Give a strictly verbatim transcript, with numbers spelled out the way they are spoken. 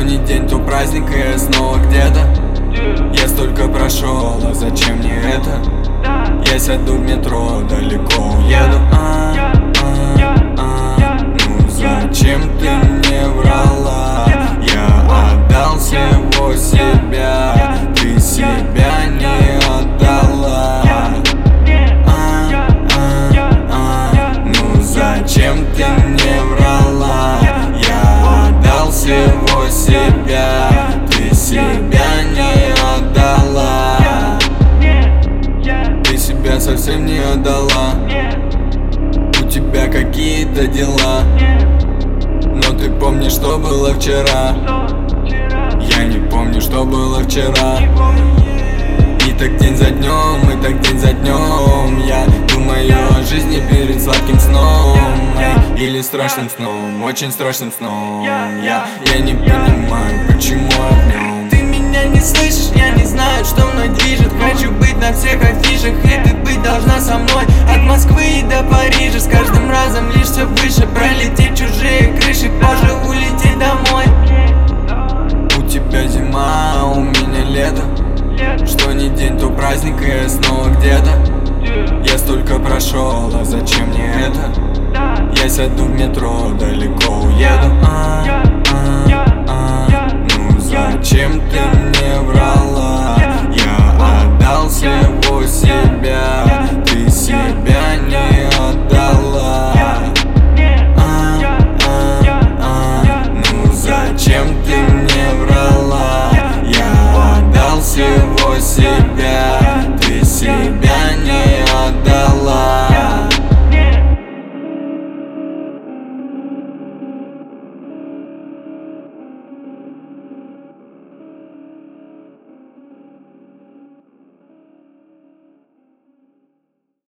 Что ни день, то праздник, и я снова где-то. Я столько прошел, а зачем мне это? Я сяду в метро, далеко уеду. а, а, а. Ну зачем ты мне врала? Я отдал всего себя, ты себя не отдала. а, а, а. Ну зачем ты мне врала? Я отдал всего себя, ты себя не отдала. Ты себя совсем не отдала. У тебя какие-то дела, но ты помнишь, что было вчера. Я не помню, что было вчера. И так день за днем, и так день за днем я думаю о жизни перед сладким сном. Эй, или страшным сном, очень страшным сном. Я, я не понимаю, почему огнем. Ты меня не слышишь, я не знаю, что мной движет. Хочу быть на всех афишах, и ты быть должна со мной. От Москвы и до Парижа, с каждым разом лишь все выше. Пролететь чужие